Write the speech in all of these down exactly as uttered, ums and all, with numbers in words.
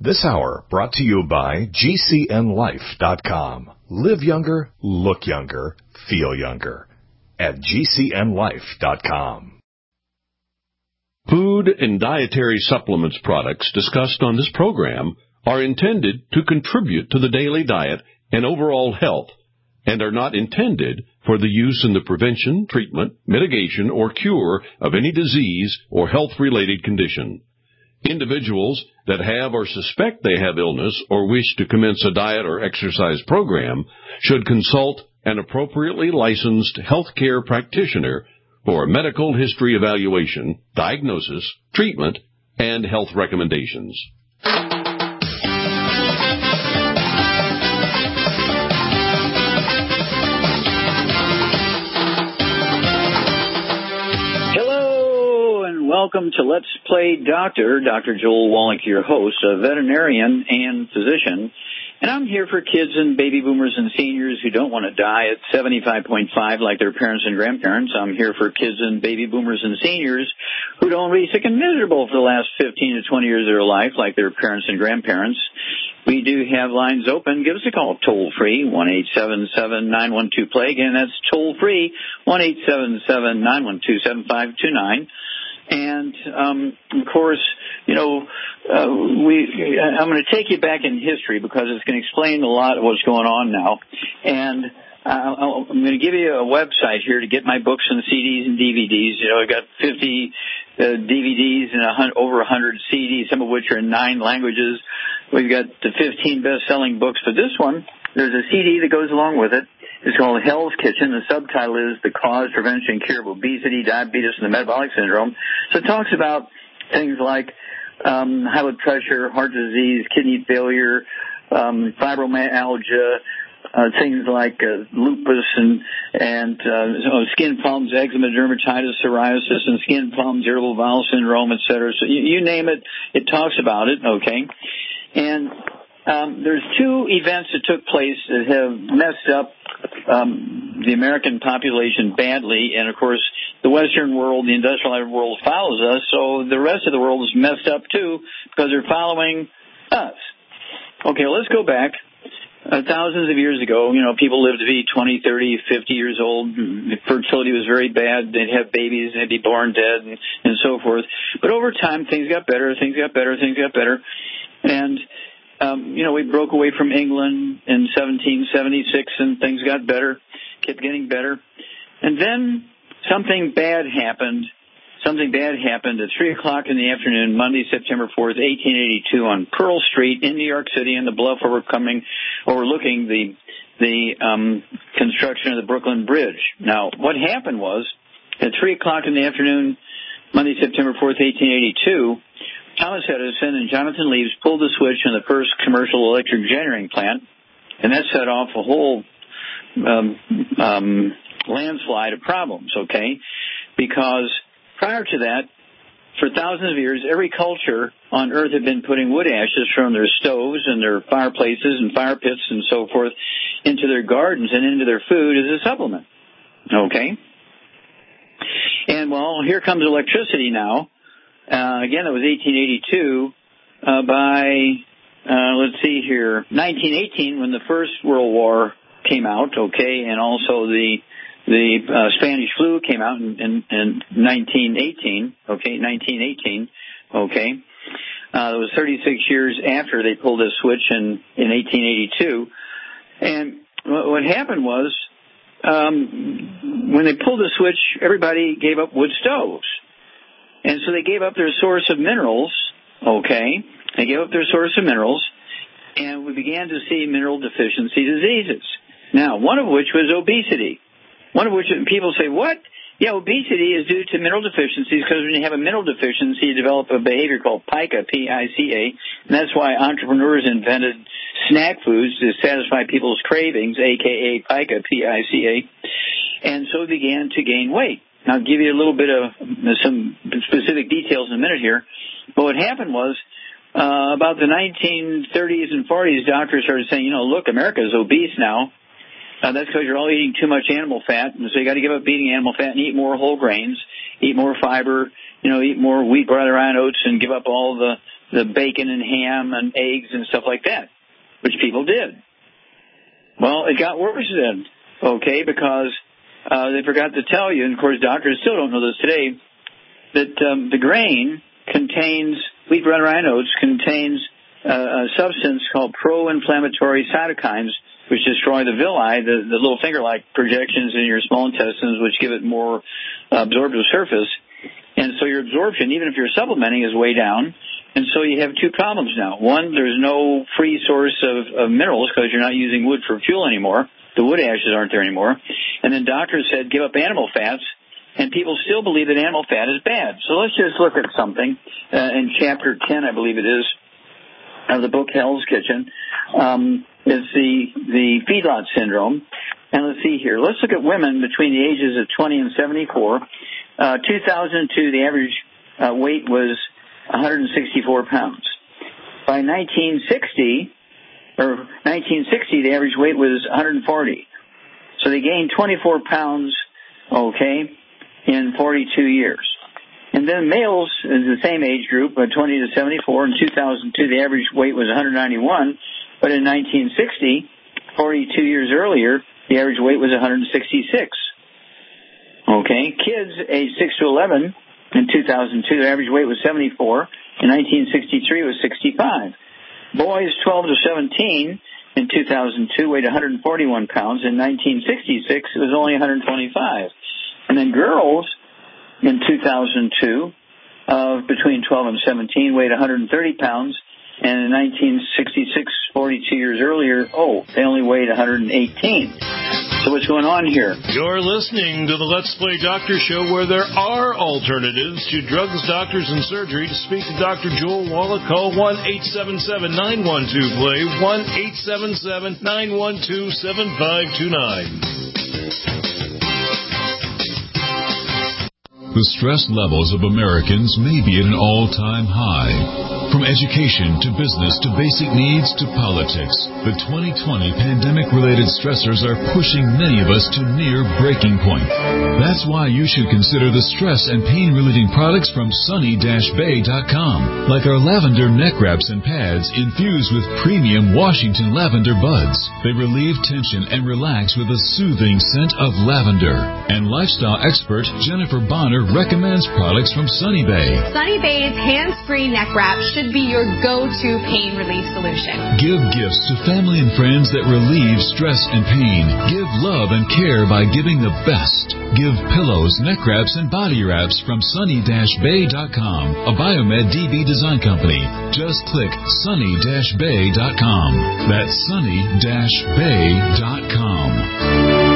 This hour brought to you by G C N life dot com. Live younger, look younger, feel younger at G C N life dot com. Food and dietary supplements products discussed on this program are intended to contribute to the daily diet and overall health and are not intended for the use in the prevention, treatment, mitigation, or cure of any disease or health-related condition. Individuals that have or suspect they have illness or wish to commence a diet or exercise program should consult an appropriately licensed healthcare practitioner for a medical history evaluation, diagnosis, treatment, and health recommendations. Welcome to Let's Play Doctor. Doctor Joel Wallach, your host, a veterinarian and physician. And I'm here for kids and baby boomers and seniors who don't want to die at seventy-five point five like their parents and grandparents. I'm here for kids and baby boomers and seniors who don't want to be sick and miserable for the last fifteen to twenty years of their life like their parents and grandparents. We do have lines open. Give us a call toll-free, one eight seven seven, nine one two, play. Again, that's toll-free, one eight seven seven, nine one two, seven five two nine. And, um, of course, you know, uh, we, I'm going to take you back in history because it's going to explain a lot of what's going on now. And uh, I'm going to give you a website here to get my books and C Ds and D V Ds. You know, I've got fifty uh, D V Ds and a hun- over one hundred C Ds, some of which are in nine languages. We've got the fifteen best-selling books. But this one, there's a C D that goes along with it. It's called Hell's Kitchen. The subtitle is The Cause, Prevention, and Cure of Obesity, Diabetes, and the Metabolic Syndrome. So it talks about things like um, high blood pressure, heart disease, kidney failure, um, fibromyalgia, uh, things like uh, lupus and and uh, skin problems, eczema, dermatitis, psoriasis, and skin problems, irritable bowel syndrome, et cetera. So you, you name it, it talks about it, okay? And Um, there's two events that took place that have messed up um, the American population badly, and of course the Western world, the industrialized world, follows us, so the rest of the world is messed up too because they're following us. Okay, let's go back. Uh, thousands of years ago, you know, people lived to be twenty, thirty, fifty years old. Fertility was very bad. They'd have babies and they'd be born dead and, and so forth. But over time, things got better, things got better, things got better. And Um, you know, we broke away from England in seventeen seventy-six, and things got better, kept getting better. And then something bad happened. Something bad happened at three o'clock in the afternoon, Monday, September fourth, eighteen eighty-two, on Pearl Street in New York City, in the bluff overcoming, overlooking the the um, construction of the Brooklyn Bridge. Now, what happened was, at three o'clock in the afternoon, Monday, September fourth, eighteen eighty-two, Thomas Edison and Jonathan Leaves pulled the switch in the first commercial electric generating plant, and that set off a whole um, um, landslide of problems, okay? Because prior to that, for thousands of years, every culture on Earth had been putting wood ashes from their stoves and their fireplaces and fire pits and so forth into their gardens and into their food as a supplement, okay? And, well, here comes electricity now. Uh, again, it was eighteen eighty-two uh, by, uh, let's see here, nineteen eighteen when the First World War came out, okay, and also the the uh, Spanish flu came out in, in, in nineteen eighteen, okay, nineteen eighteen, okay. Uh, it was thirty-six years after they pulled this switch in, in eighteen eighty-two. And what, what happened was, um, when they pulled the switch, everybody gave up wood stoves. And so they gave up their source of minerals, okay? They gave up their source of minerals, and we began to see mineral deficiency diseases. Now, one of which was obesity. One of which people say, what? Yeah, obesity is due to mineral deficiencies because when you have a mineral deficiency, you develop a behavior called pica, P I C A, and that's why entrepreneurs invented snack foods to satisfy people's cravings, a k a pica, P I C A, and so began to gain weight. Now, I'll give you a little bit of some specific details in a minute here. But what happened was, uh, about the nineteen thirties and forties, doctors started saying, you know, look, America is obese now. Uh, that's because you're all eating too much animal fat, and so you got to give up eating animal fat and eat more whole grains, eat more fiber, you know, eat more wheat, bran, and oats, and give up all the the bacon and ham and eggs and stuff like that, which people did. Well, it got worse then, okay, because uh, they forgot to tell you, and of course doctors still don't know this today, that um, the grain contains, wheat, bran, and oats contains uh, a substance called pro-inflammatory cytokines, which destroy the villi, the, the little finger-like projections in your small intestines, which give it more uh, absorptive surface. And so your absorption, even if you're supplementing, is way down. And so you have two problems now. One, there's no free source of, of minerals because you're not using wood for fuel anymore. The wood ashes aren't there anymore. And then doctors said give up animal fats, and people still believe that animal fat is bad. So let's just look at something uh, in Chapter ten, I believe it is, of the book Hell's Kitchen. Um, it's the, the feedlot syndrome. And let's see here. Let's look at women between the ages of twenty and seventy-four. Uh, two thousand two, the average uh, weight was one hundred sixty-four pounds. By nineteen sixty, or nineteen sixty, the average weight was one hundred forty. So they gained twenty-four pounds, okay, in forty-two years. And then males is the same age group, twenty to seventy-four. In two thousand two, the average weight was one hundred ninety-one. But in nineteen sixty, forty-two years earlier, the average weight was one hundred sixty-six. Okay, kids aged six to eleven in two thousand two, the average weight was seventy-four. In nineteen sixty-three, it was sixty-five. Boys twelve to seventeen in two thousand two weighed one hundred forty-one pounds. In nineteen sixty-six, it was only one hundred twenty-five. And then girls in two thousand two, uh, between twelve and seventeen, weighed one hundred thirty pounds. And in nineteen sixty-six, forty-two years earlier, oh, they only weighed one hundred eighteen. So what's going on here? You're listening to the Let's Play Doctor Show, where there are alternatives to drugs, doctors, and surgery. To speak to Doctor Joel Wallach, call one eight seven seven, nine one two, play, one eight seven seven, nine one two, seven five two nine. The stress levels of Americans may be at an all-time high. From education to business to basic needs to politics, the twenty twenty pandemic-related stressors are pushing many of us to near breaking point. That's why you should consider the stress and pain-relieving products from sunny dash bay dot com, like our lavender neck wraps and pads infused with premium Washington lavender buds. They relieve tension and relax with a soothing scent of lavender. And lifestyle expert Jennifer Bonner recommends products from Sunny Bay. Sunny Bay's hands-free neck wrap should be your go-to pain relief solution. Give gifts to family and friends that relieve stress and pain. Give love and care by giving the best. Give pillows, neck wraps, and body wraps from sunny dash bay dot com, a Biomed D B design company. Just click sunny dash bay dot com. That's sunny dash bay dot com.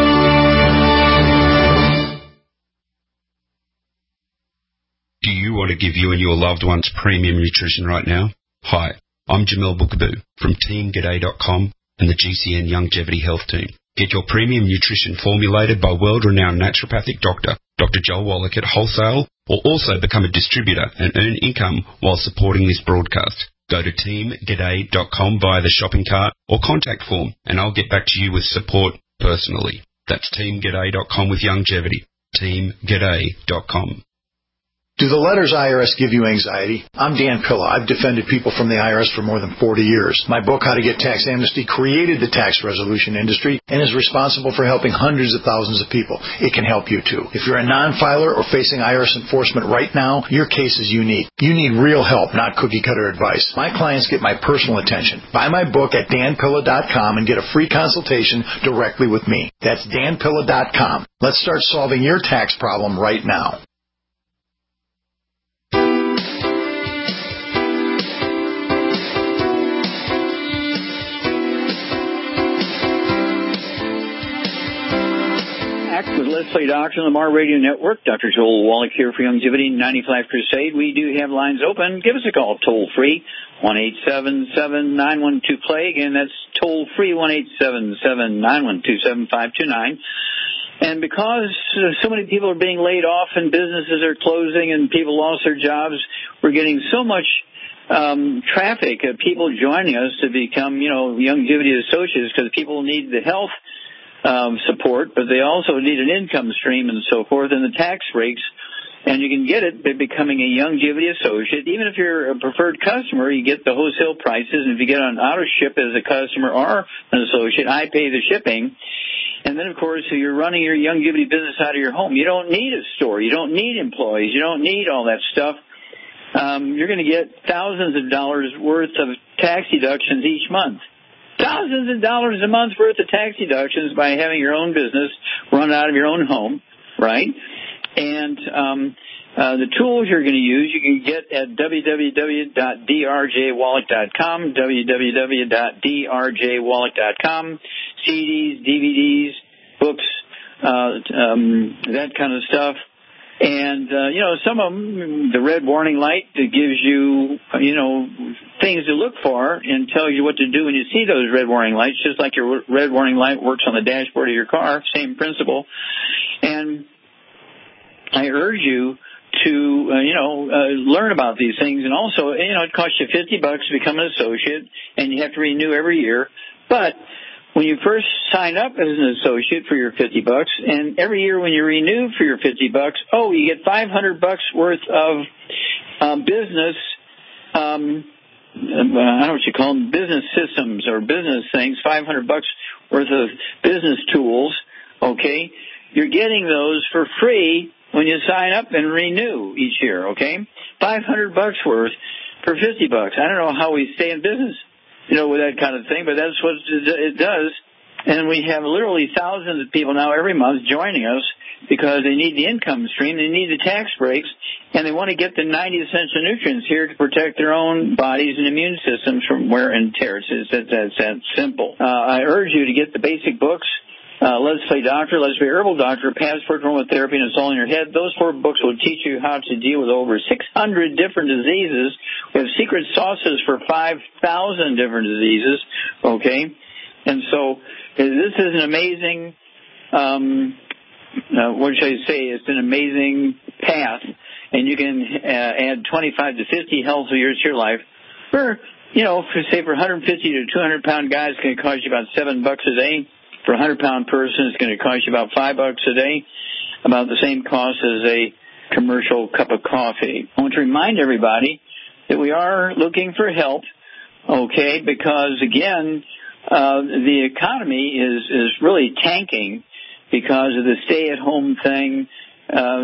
Do you want to give you and your loved ones premium nutrition right now? Hi, I'm Jamel Bookaboo from team g'day dot com and the G C N Longevity Health Team. Get your premium nutrition formulated by world-renowned naturopathic doctor, Doctor Joel Wallach at wholesale, or also become a distributor and earn income while supporting this broadcast. Go to team g'day dot com via the shopping cart or contact form, and I'll get back to you with support personally. That's team g'day dot com with longevity. team g'day dot com. Do the letters I R S give you anxiety? I'm Dan Pilla. I've defended people from the I R S for more than forty years. My book, How to Get Tax Amnesty, created the tax resolution industry and is responsible for helping hundreds of thousands of people. It can help you, too. If you're a non-filer or facing I R S enforcement right now, your case is unique. You need real help, not cookie-cutter advice. My clients get my personal attention. Buy my book at dan pilla dot com and get a free consultation directly with me. That's dan pilla dot com. Let's start solving your tax problem right now. With Let's Play Doctor on the Mar Radio Network. Doctor Joel Wallach here for Longevity ninety-five Crusade. We do have lines open. Give us a call toll free, one eight seven seven, nine one two, play. Again, that's toll free, one eight seven seven, nine one two, seven five two nine. And because so many people are being laid off and businesses are closing and people lost their jobs, we're getting so much um, traffic of people joining us to become, you know, longevity associates because people need the health um, support, but they also need an income stream and so forth, and the tax breaks. And you can get it by becoming a Youngevity associate. Even if you're a preferred customer, you get the wholesale prices. And if you get on auto ship as a customer or an associate, I pay the shipping. And then, of course, if you're running your Youngevity business out of your home, you don't need a store. You don't need employees. You don't need all that stuff. Um, you're going to get thousands of dollars worth of tax deductions each month. Thousands of dollars a month worth of tax deductions by having your own business run out of your own home, right? And um, uh, the tools you're going to use, you can get at w w w dot d r j wallach dot com, w w w dot d r j wallach dot com, C Ds, D V Ds, books, uh, um, that kind of stuff. And, uh, you know, some of them, the red warning light that gives you, you know, things to look for and tells you what to do when you see those red warning lights, just like your red warning light works on the dashboard of your car, same principle. And I urge you to, uh, you know, uh, learn about these things. And also, you know, it costs you fifty bucks to become an associate, and you have to renew every year. But when you first sign up as an associate for your fifty bucks, and every year when you renew for your fifty bucks, oh, you get five hundred bucks worth of um, business, um, I don't know what you call them, business systems or business things, five hundred bucks worth of business tools, okay? You're getting those for free when you sign up and renew each year, okay? five hundred bucks worth for fifty bucks. I don't know how we stay in business, you know, with that kind of thing, but that's what it does. And we have literally thousands of people now every month joining us because they need the income stream, they need the tax breaks, and they want to get the ninety essential nutrients here to protect their own bodies and immune systems from wear and tear. It's, it's, it's that simple. Uh, I urge you to get the basic books. Uh, Let's Play Doctor, Let's Play Herbal Doctor, Passport to Aromatherapy, and It's All in Your Head. Those four books will teach you how to deal with over six hundred different diseases. We have secret sauces for five thousand different diseases, okay? And so this is an amazing, um, uh, what should I say, it's an amazing path, and you can uh, add twenty-five to fifty healthy years to your life. For, you know, for, say for one hundred fifty to two hundred pound guys, it's going to cost you about seven bucks a day. For a one hundred pound person, it's going to cost you about five bucks a day, about the same cost as a commercial cup of coffee. I want to remind everybody that we are looking for help, okay, because, again, uh, the economy is, is really tanking because of the stay-at-home thing. Uh,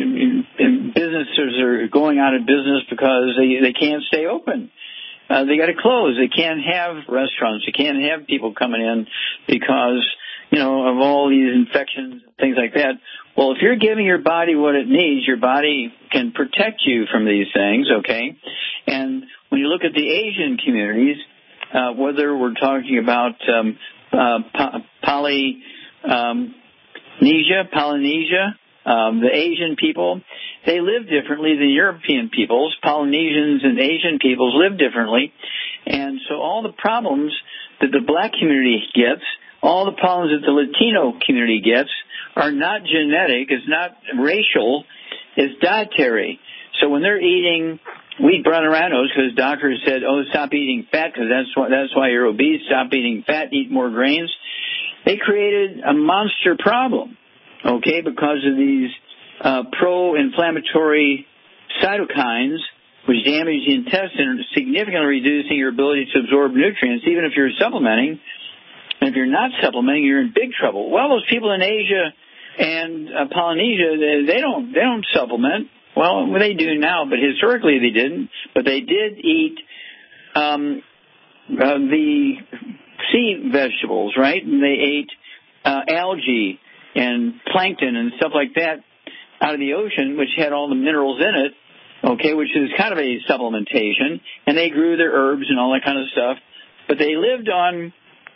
businesses are going out of business because they, they can't stay open. Uh, they got to close. They can't have restaurants. They can't have people coming in because, you know, of all these infections and things like that. Well, if you're giving your body what it needs, your body can protect you from these things, okay? And when you look at the Asian communities, uh, whether we're talking about um, uh, Poly, um, Polynesia, Polynesia, Um, the Asian people, they live differently than European peoples. Polynesians and Asian peoples live differently. And so all the problems that the black community gets, all the problems that the Latino community gets are not genetic, it's not racial, it's dietary. So when they're eating wheat brown granos, because doctors said, oh, stop eating fat because that's why, that's why you're obese, stop eating fat, eat more grains, they created a monster problem. Okay, because of these uh, pro-inflammatory cytokines, which damage the intestine, significantly reducing your ability to absorb nutrients, even if you're supplementing. And if you're not supplementing, you're in big trouble. Well, those people in Asia and uh, Polynesia, they, they don't they don't supplement. Well, they do now, but historically they didn't. But they did eat um, uh, the sea vegetables, right? And they ate uh, algae and plankton and stuff like that out of the ocean, which had all the minerals in it, okay, which is kind of a supplementation, and they grew their herbs and all that kind of stuff. But they lived on,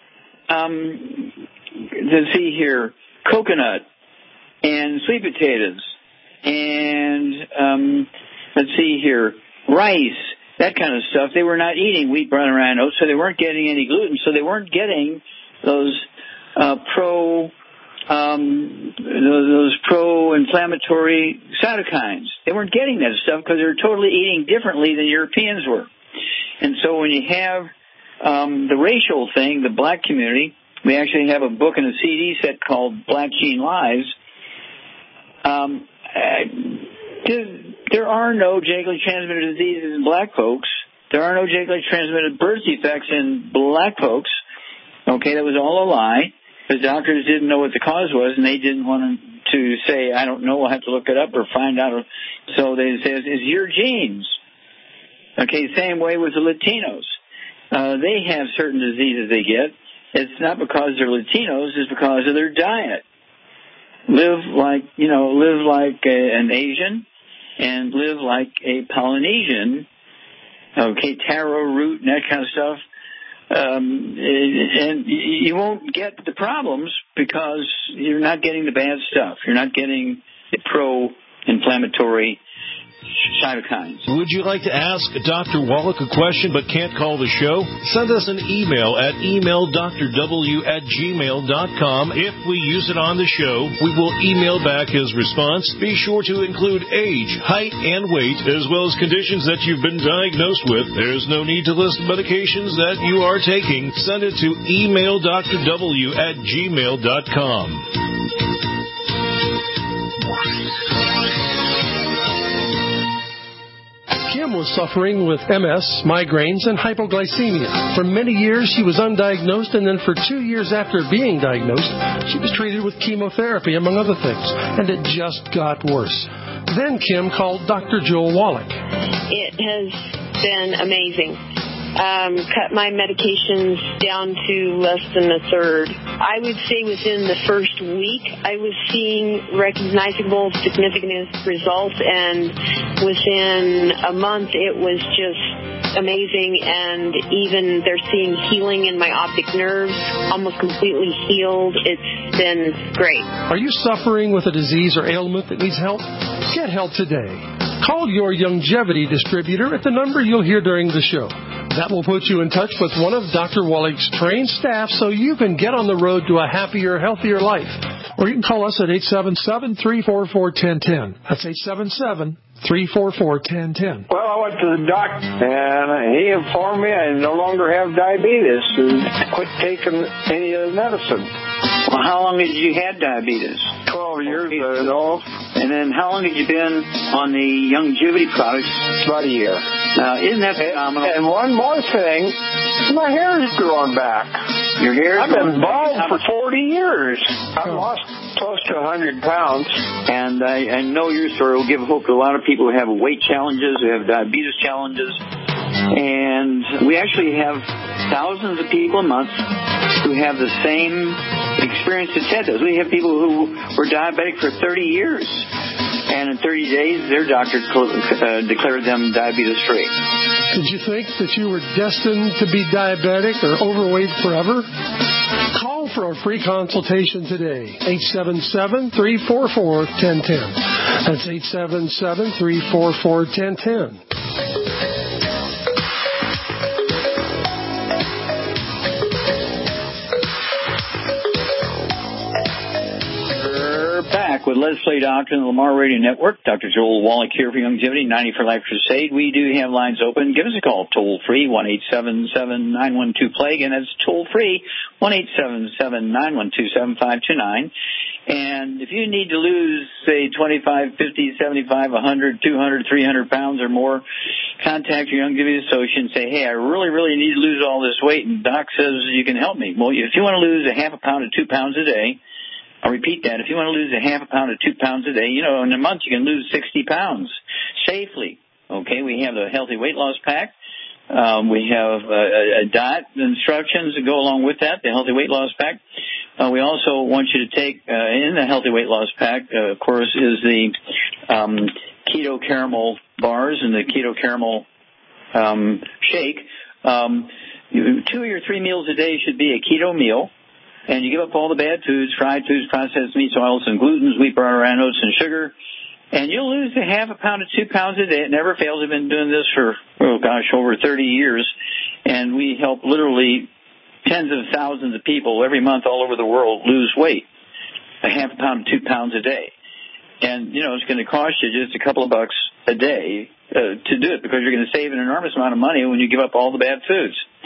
um, let's see here, coconut and sweet potatoes and, um, let's see here, rice, that kind of stuff. They were not eating wheat, brown, and oats, so they weren't getting any gluten, so they weren't getting those uh, pro... Um, those pro-inflammatory cytokines. They weren't getting that stuff because they were totally eating differently than Europeans were. And so when you have um, the racial thing, the black community, We actually have a book and a C D set called Black Gene Lives. Um, uh, there are no genetically transmitted diseases in black folks. There are no genetically transmitted birth defects in black folks. Okay, that was all a lie. The doctors didn't know what the cause was, and they didn't want to say, I don't know, we'll have to look it up or find out. So they said, it's your genes. Okay, same way with the Latinos. Uh, they have certain diseases they get. It's not because they're Latinos, it's because of their diet. Live like, you know, live like a, an Asian and live like a Polynesian. Okay, taro root and that kind of stuff. Um, and you won't get the problems because you're not getting the bad stuff. You're not getting the pro-inflammatory cytokines. Would you like to ask Doctor Wallach a question but can't call the show? Send us an email at email d r w at gmail dot com. If we use it on the show, we will email back his response. Be sure to include age, height, and weight, as well as conditions that you've been diagnosed with. There's no need to list medications that you are taking. Send it to email d r w at gmail dot com. Kim was suffering with M S, migraines, and hypoglycemia. For many years, she was undiagnosed, and then for two years after being diagnosed, she was treated with chemotherapy, among other things, and it just got worse. Then Kim called Doctor Joel Wallach. It has been amazing. Um, cut my medications down to less than a third. I would say within the first week, I was seeing recognizable, significant results, and within a month, it was just amazing, and even they're seeing healing in my optic nerves, almost completely healed. It's been great. Are you suffering with a disease or ailment that needs help? Get help today. Call your Youngevity distributor at the number you'll hear during the show. That will put you in touch with one of Doctor Wallach's trained staff so you can get on the road to a happier, healthier life. Or you can call us at eight seven seven, three four four, one zero one zero. That's eight seven seven, three four four, one zero one zero. Well, I went to the doctor, and he informed me I no longer have diabetes and quit taking any of the medicine. Well, how long had you had diabetes? Twelve years ago. And then how long had you been on the Youngevity products? About a year. Now, isn't that phenomenal? And, and one more thing, my hair is growing back. Your hair is I've been bald for forty years. I've lost close to one hundred pounds. And I, I know your story will give hope to a lot of people who have weight challenges, who have diabetes challenges. And we actually have thousands of people a month who have the same experience that Ted does. We have people who were diabetic for thirty years. And in thirty days, their doctor uh, declared them diabetes-free. Did you think that you were destined to be diabetic or overweight forever? Call for a free consultation today. eight seven seven, three four four, one zero one zero. That's eight seven seven, three four four, one zero one zero. With Let's Play Doctor and the Lamar Radio Network. Doctor Joel Wallach here for Youngevity, ninety for Life Crusade. We do have lines open. Give us a call, toll-free, one eight seven seven, nine one two, plague, and that's toll-free, one eight seven seven, nine one two, seven five two nine. And if you need to lose, say, twenty-five, fifty, seventy-five, one hundred, two hundred, three hundred pounds or more, contact your Youngevity associate and say, hey, I really, really need to lose all this weight, and Doc says you can help me. Well, if you want to lose a half a pound to two pounds a day, I'll repeat that. If you want to lose a half a pound or two pounds a day, you know, in a month you can lose sixty pounds safely. Okay, we have the Healthy Weight Loss Pack. Um, we have uh, a diet instructions that go along with that, the Healthy Weight Loss Pack. Uh, we also want you to take, uh, in the Healthy Weight Loss Pack, uh, of course, is the um, Keto Caramel Bars and the Keto Caramel um, Shake. Um, two or three meals a day should be a keto meal. And you give up all the bad foods, fried foods, processed meats, oils, and glutens, wheat, butter, oats, and sugar. And you'll lose a half a pound to two pounds a day. It never fails. I've been doing this for, oh, gosh, over thirty years. And we help literally tens of thousands of people every month all over the world lose weight, a half a pound to two pounds a day. And, you know, it's going to cost you just a couple of bucks a day uh, to do it because you're going to save an enormous amount of money when you give up all the bad foods.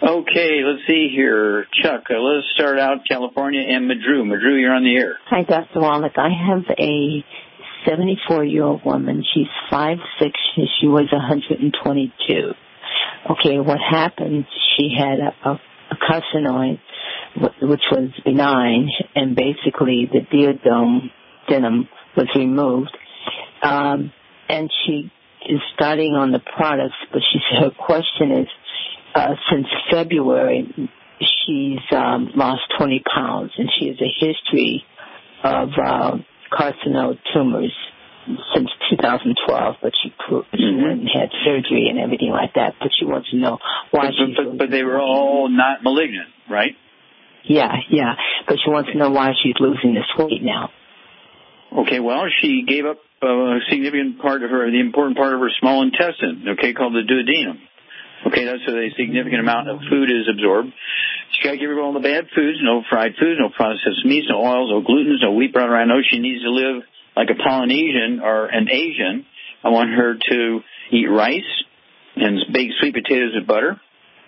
Okay, let's see here. Chuck, uh, let's start out California and Madru. Madru, you're on the air. Hi, Doctor Wallach. I have a seventy-four-year-old woman. She's five six. She weighs one hundred twenty-two. Okay, what happened, she had a, a, a carcinoid, which was benign, and basically the duodenum was removed. Um, and she is starting on the products, but she, her question is, uh, since February, she's um, lost twenty pounds, and she has a history of uh, carcinoid tumors since two thousand twelve, but she, she mm-hmm. went and had surgery and everything like that, but she wants to know why but, she's... But, but they were all not malignant, right? Yeah, yeah, but she wants to know why she's losing this weight now. Okay, well, she gave up a significant part of her, the important part of her small intestine, okay, called the duodenum. Okay, that's where a significant amount of food is absorbed. She got to give her all the bad foods, no fried foods, no processed meats, no oils, no glutens, no wheat, brown, I know she needs to live like a Polynesian or an Asian. I want her to eat rice and baked sweet potatoes with butter.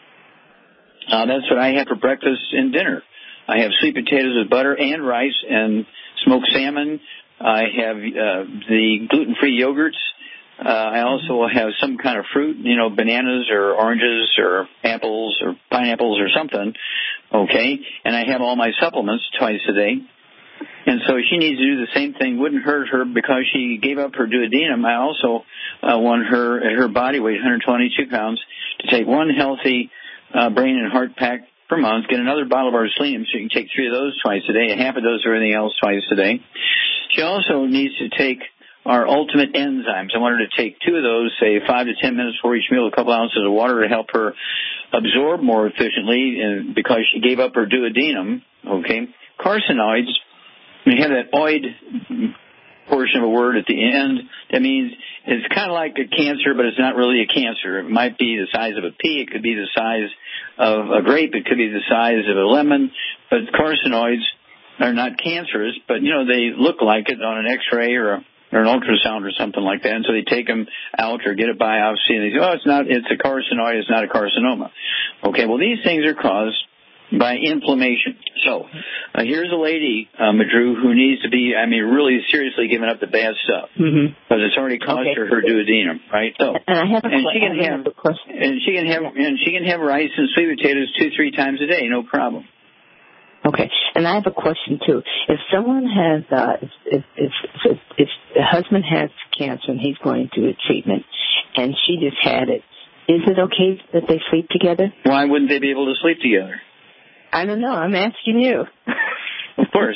Uh, that's what I have for breakfast and dinner. I have sweet potatoes with butter and rice and smoked salmon. I have uh, the gluten-free yogurts. Uh, I also have some kind of fruit, you know, bananas or oranges or apples or pineapples or something, okay? And I have all my supplements twice a day. And so she needs to do the same thing. Wouldn't hurt her because she gave up her duodenum. I also uh, want her, at her body weight, one hundred twenty-two pounds, to take one healthy uh, brain and heart pack per month, get another bottle of Arsenicum, so you can take three of those twice a day, a half a dose of everything else twice a day. She also needs to take our ultimate enzymes. I want her to take two of those, say five to ten minutes before each meal, a couple ounces of water to help her absorb more efficiently, and because she gave up her duodenum, okay? Carcinoids, when you have that oid portion of a word at the end, that means it's kind of like a cancer, but it's not really a cancer. It might be the size of a pea. It could be the size of a grape. It could be the size of a lemon. But carcinoids are not cancerous, but, you know, they look like it on an X-ray or, a, or an ultrasound or something like that. And so they take them out or get a biopsy, and they say, oh, it's not, it's a carcinoid, it's not a carcinoma. Okay, well, these things are caused by inflammation. So uh, here's a lady, uh, Madru, who needs to be, I mean, really seriously giving up the bad stuff because mm-hmm. it's already caused okay. her her duodenum, right? So and I have a and qu- she can I have, have a question. and she can have yeah. and she can have rice and sweet potatoes two three times a day, no problem. Okay, and I have a question too. If someone has, uh, if, if if if the husband has cancer and he's going through a treatment, and she just had it, is it okay that they sleep together? Why wouldn't they be able to sleep together? I don't know. I'm asking you. Of course.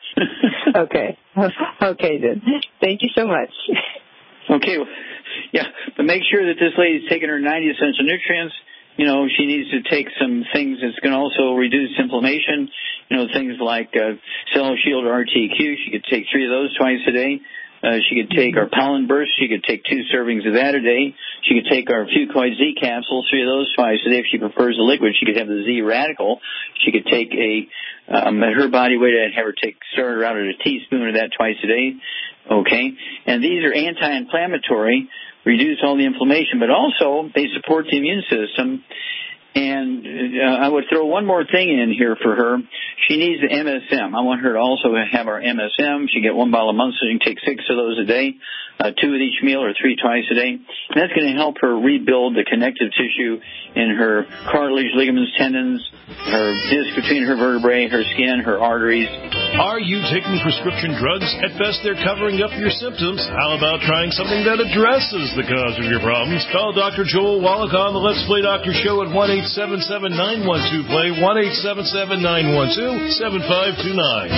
Okay. Okay, then. Thank you so much. Okay. Yeah, but make sure that this lady's taking her ninety essential nutrients. You know, she needs to take some things that's going to also reduce inflammation. You know, things like uh, Cell Shield or R T Q. She could take three of those twice a day. Uh, she could take our pollen burst. She could take two servings of that a day. She could take our Fucoid Z capsules, three of those twice a day. If she prefers the liquid, she could have the Z Radical. She could take a, um, at her body weight, I'd have her take, start her out at a teaspoon of that twice a day. Okay. And these are anti-inflammatory, reduce all the inflammation, but also they support the immune system. And uh, I would throw one more thing in here for her. She needs the M S M. I want her to also have our M S M. She get one bottle a month, so she can take six of those a day, uh, two with each meal or three twice a day. And that's going to help her rebuild the connective tissue in her cartilage, ligaments, tendons, her disc between her vertebrae, her skin, her arteries. Are you taking prescription drugs? At best, they're covering up your symptoms. How about trying something that addresses the cause of your problems? Call Doctor Joel Wallach on the Let's Play Doctor Show at one eight seven seven, nine one two, play, one eight seven seven, nine one two, seven five two nine.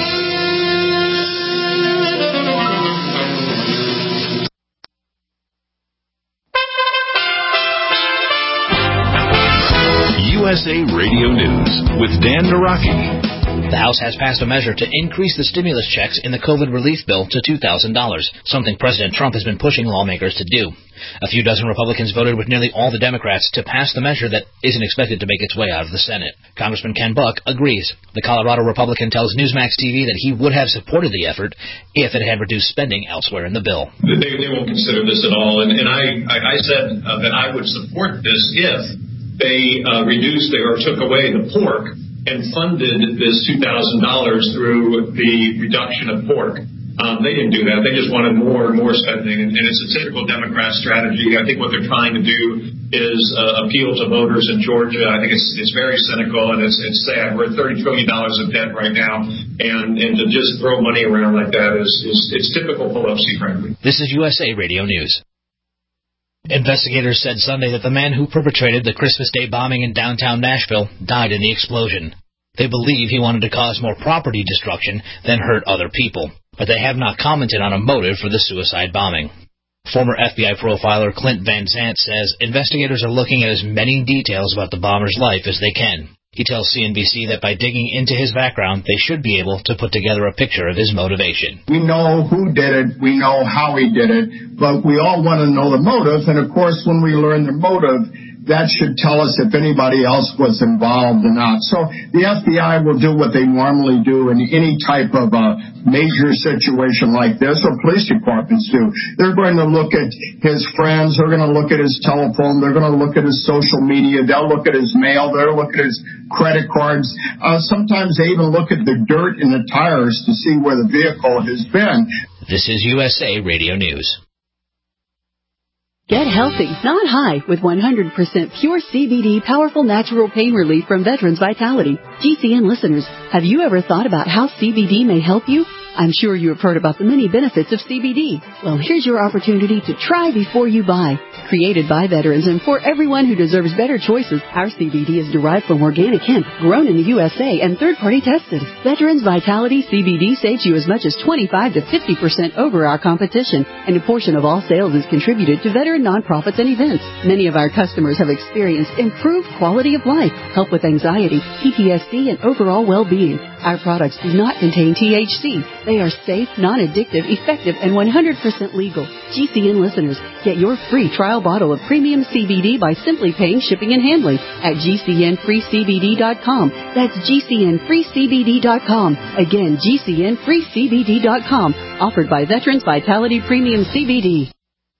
U S A Radio News with Dan Naraki. The House has passed a measure to increase the stimulus checks in the COVID relief bill to two thousand dollars, something President Trump has been pushing lawmakers to do. A few dozen Republicans voted with nearly all the Democrats to pass the measure that isn't expected to make its way out of the Senate. Congressman Ken Buck agrees. The Colorado Republican tells Newsmax T V that he would have supported the effort if it had reduced spending elsewhere in the bill. They, they won't consider this at all, and, and I, I, I said uh, that I would support this if they uh, reduced or took away the pork and funded this two thousand dollars through the reduction of pork. Um, they didn't do that. They just wanted more and more spending, and, and it's a typical Democrat strategy. I think what they're trying to do is uh, appeal to voters in Georgia. I think it's it's very cynical, and it's it's sad. We're at thirty trillion dollars in debt right now, and, and to just throw money around like that is, is it's typical Pelosi, frankly. This is U S A Radio News. Investigators said Sunday that the man who perpetrated the Christmas Day bombing in downtown Nashville died in the explosion. They believe he wanted to cause more property destruction than hurt other people, but they have not commented on a motive for the suicide bombing. Former F B I profiler Clint Van Zandt says investigators are looking at as many details about the bomber's life as they can. He tells C N B C that by digging into his background, they should be able to put together a picture of his motivation. We know who did it, we know how he did it, but we all want to know the motive, and of course when we learn the motive, that should tell us if anybody else was involved or not. So the F B I will do what they normally do in any type of a major situation like this, or police departments do. They're going to look at his friends, they're going to look at his telephone, they're going to look at his social media, they'll look at his mail, they'll look at his credit cards. Uh, sometimes they even look at the dirt in the tires to see where the vehicle has been. This is U S A Radio News. Get healthy, not high, with one hundred percent pure C B D powerful natural pain relief from Veterans Vitality. G C N listeners, have you ever thought about how C B D may help you? I'm sure you have heard about the many benefits of C B D. Well, here's your opportunity to try before you buy. Created by veterans and for everyone who deserves better choices, our C B D is derived from organic hemp, grown in the U S A and third-party tested. Veterans Vitality C B D saves you as much as twenty-five to fifty percent over our competition, and a portion of all sales is contributed to veteran nonprofits and events. Many of our customers have experienced improved quality of life, help with anxiety, P T S D, and overall well-being. Our products do not contain T H C. They are safe, non-addictive, effective, and one hundred percent legal. G C N listeners, get your free trial bottle of premium C B D by simply paying shipping and handling at G C N free C B D dot com. That's G C N free C B D dot com. Again, G C N free C B D dot com. Offered by Veterans Vitality Premium C B D.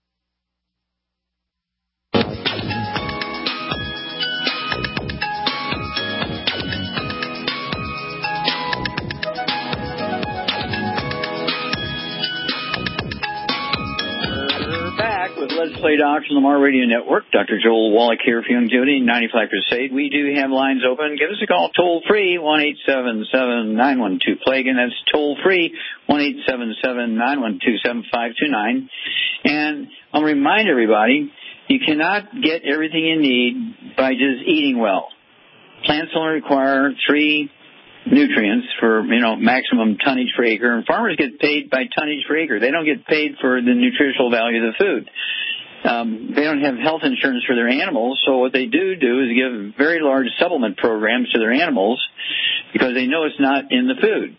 Let's Play Docs on the Mar Radio Network. Doctor Joel Wallach here for Youngevity, ninety-five Crusade. We do have lines open. Give us a call toll free, one eight seven seven, nine one two, play. Again, that's toll free, one eight seven seven, nine one two, seven five two nine. And I'll remind everybody, you cannot get everything you need by just eating well. Plants only require three nutrients for, you know, maximum tonnage per acre, and farmers get paid by tonnage per acre. They don't get paid for the nutritional value of the food. Um, they don't have health insurance for their animals, so what they do do is give very large supplement programs to their animals because they know it's not in the food.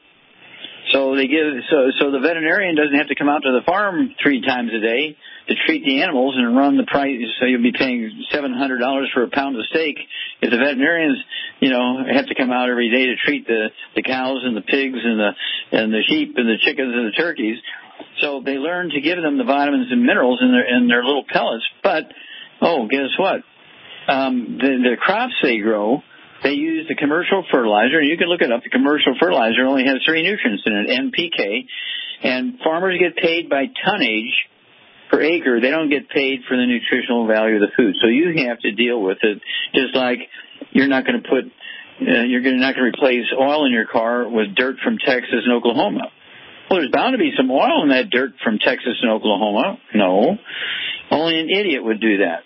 So they give so so the veterinarian doesn't have to come out to the farm three times a day to treat the animals and run the price. So you'll be paying seven hundred dollars for a pound of steak if the veterinarians, you know, have to come out every day to treat the the cows and the pigs and the and the sheep and the chickens and the turkeys. So they learn to give them the vitamins and minerals in their in their little pellets. But oh, guess what? Um, the, the crops they grow, they use the commercial fertilizer, and you can look it up. The commercial fertilizer only has three nutrients in it, N P K, and farmers get paid by tonnage per acre. They don't get paid for the nutritional value of the food. So you have to deal with it, just like you're not going to put, uh, you're gonna, not going to replace oil in your car with dirt from Texas and Oklahoma. Well, there's bound to be some oil in that dirt from Texas and Oklahoma. No, only an idiot would do that.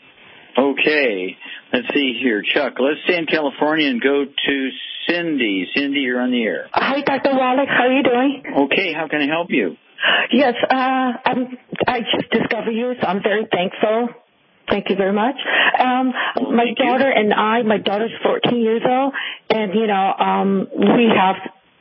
Okay, let's see here. Chuck, let's stay in California and go to Cindy. Cindy, you're on the air. Hi, Doctor Wallach. How are you doing? Okay, how can I help you? Yes, uh, I'm, I just discovered you, so I'm very thankful. Thank you very much. Um, well, my daughter you. and I, my daughter's fourteen years old, and, you know, um, we have...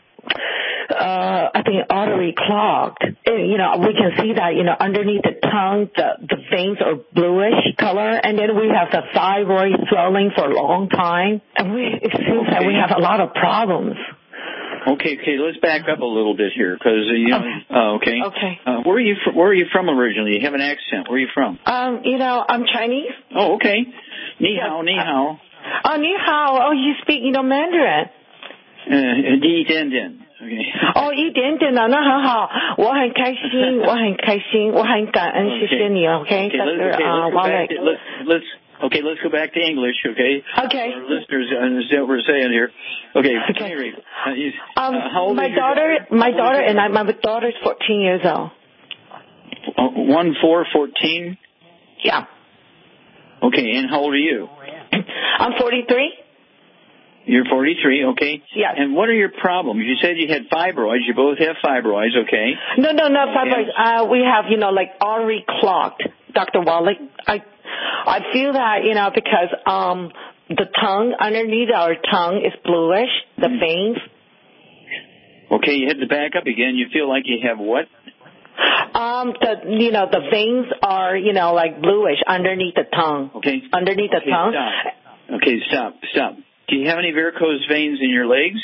Uh, I think artery clogged. And, you know, we can see that, you know, underneath the tongue, the, the veins are bluish color, and then we have the thyroid swelling for a long time, and we, it seems okay. that we have a lot of problems. Okay, okay, let's back up a little bit here, because, uh, you know, okay. Uh, okay. Okay. Uh, where are you from, where are you from originally? You have an accent. Where are you from? Um, you know, I'm Chinese. Oh, okay. Ni hao, ni hao. Oh, 你好. Oh, you speak, you know, Mandarin. 呃，一点点。Okay. 哦，一点点啊，那很好，我很开心，我很开心，我很感恩， Okay. 谢谢你 ，OK， Okay, 但 let's, 是 okay, 啊 let's, go back Wally to, let's, let's, okay, let's go back to English, okay? Okay. Our listeners understand what we're saying here. Okay, Okay. Henry, uh, you, Um, uh, how old my is your daughter, daughter? my How old daughter is and I, my daughter's fourteen years old. Uh, one, four, fourteen? Yeah. Okay, and how old are you? I'm forty-three. You're forty-three, okay. Yes. And what are your problems? You said you had fibroids. You both have fibroids, okay. No, no, no, Okay. fibroids. Uh, we have, you know, like artery clogged, Doctor Wallach. I, I feel that, you know, because, um, the tongue, underneath our tongue is bluish, the veins. Okay, you had to back up again. You feel like you have what? Um, the, you know, the veins are, you know, like bluish underneath the tongue. Okay. Underneath the Okay, tongue. stop. Okay, stop, stop. Do you have any varicose veins in your legs?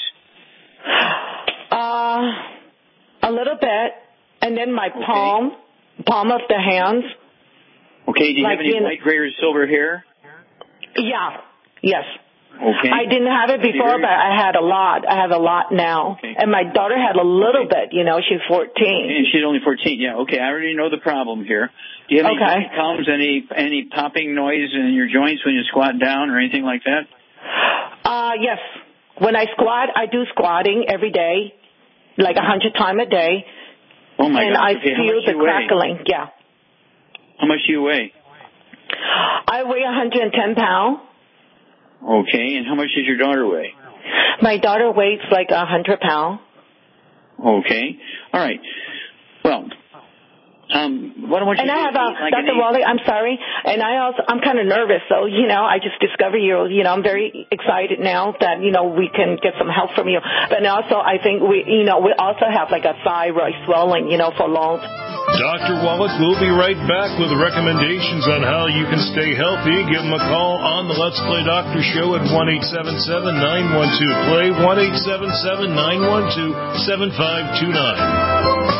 Uh, a little bit. And then my palm, palm of the hands. Okay, do you Like have any in- white, gray, or silver hair? Yeah. Yes. Okay. I didn't have it before, Very- but I had a lot. I have a lot now. Okay. And my daughter had a little bit, you know, she's fourteen. And she's only fourteen. Yeah, okay. I already know the problem here. Do you have any Okay. joint problems, any any popping noise in your joints when you squat down or anything like that? Uh, yes. When I squat, I do squatting every day, like a hundred times a day. Oh my and God. I Okay, how feel much the do you weigh? crackling. Yeah. How much do you weigh? I weigh one hundred ten pounds. Okay, and how much does your daughter weigh? My daughter weighs like one hundred pounds. Okay. All right. Well, um, what I want you And to I do have is a, eat like Doctor an Wally, I'm sorry, and I also, I'm kind of nervous, so, you know, I just discovered you, you know, I'm very excited now that, you know, we can get some help from you. But also, I think we, you know, we also have like a thyroid swelling, you know, for long. Doctor Wallach will be right back with recommendations on how you can stay healthy. Give him a call on the Let's Play Doctor Show at one eight seven seven, nine one two, play, one eight seven seven, nine one two, seven five two nine.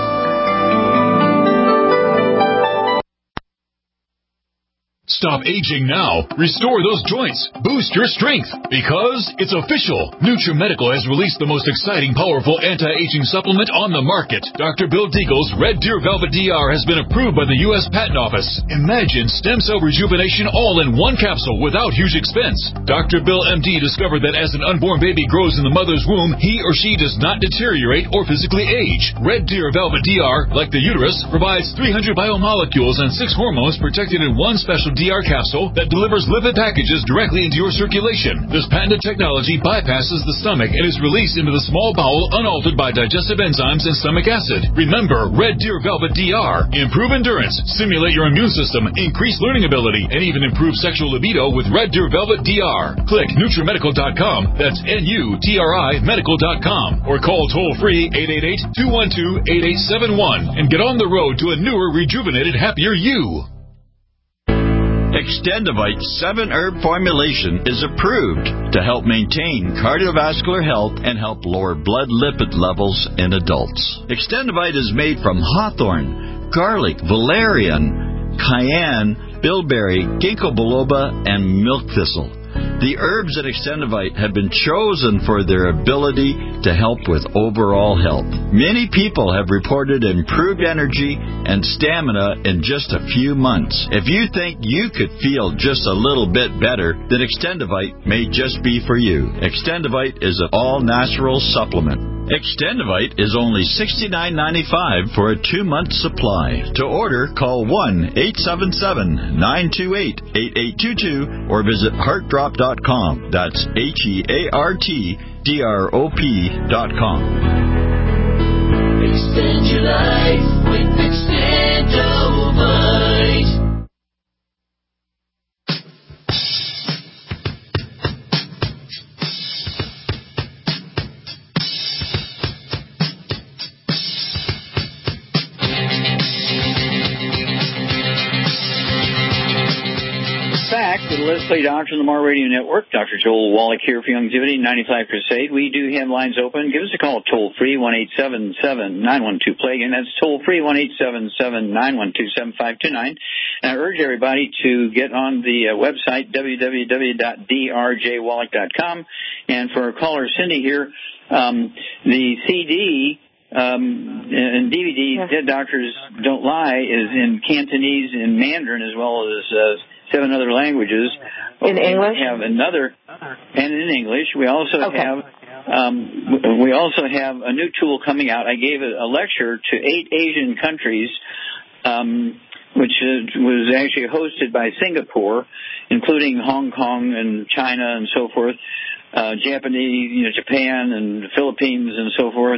Stop aging now. Restore those joints. Boost your strength. Because it's official. NutriMedical has released the most exciting, powerful anti-aging supplement on the market. Doctor Bill Deagle's Red Deer Velvet D R has been approved by the U S Patent Office. Imagine stem cell rejuvenation all in one capsule without huge expense. Doctor Bill M D discovered that as an unborn baby grows in the mother's womb, he or she does not deteriorate or physically age. Red Deer Velvet D R, like the uterus, provides three hundred biomolecules and six hormones protected in one special D R capsule that delivers lipid packages directly into your circulation. This patented technology bypasses the stomach and is released into the small bowel unaltered by digestive enzymes and stomach acid. Remember, Red Deer Velvet D R. Improve endurance, stimulate your immune system, increase learning ability, and even improve sexual libido with Red Deer Velvet D R. Click NutriMedical dot com, that's N U T R I medical dot com, or call toll-free eight eight eight, two one two, eight eight seven one and get on the road to a newer, rejuvenated, happier you. Extendivite's seven herb formulation is approved to help maintain cardiovascular health and help lower blood lipid levels in adults. Extendivite is made from hawthorn, garlic, valerian, cayenne, bilberry, ginkgo biloba, and milk thistle. The herbs at Extendivite have been chosen for their ability to help with overall health. Many people have reported improved energy and stamina in just a few months. If you think you could feel just a little bit better, then Extendivite may just be for you. Extendivite is an all-natural supplement. Extendivite is only sixty-nine ninety-five for a two-month supply. To order, call one eight seven seven, nine two eight, eight eight two two or visit heart drop dot com. That's H E A R T D R O P dot com. Extend your life with Extendivite. Let's Play Doctor on the Mar Radio Network. Doctor Joel Wallach here for Youngevity, ninety-five Crusade. We do have lines open. Give us a call toll-free, one eight seven seven, nine one two, play. Again, that's toll-free, one eight seven seven, nine one two, seven five two nine. And I urge everybody to get on the uh, website, w w w dot d r j wallach dot com. And for our caller, Cindy here, um, the C D um, and D V D, yes. Dead Doctors Don't Lie, is in Cantonese and Mandarin as well as uh, seven other languages. In English? We have another, and in English. We also okay. have um, we also have a new tool coming out. I gave a, a lecture to eight Asian countries, um, which is, was actually hosted by Singapore, including Hong Kong and China and so forth. Uh, Japanese, you know, Japan and the Philippines and so forth.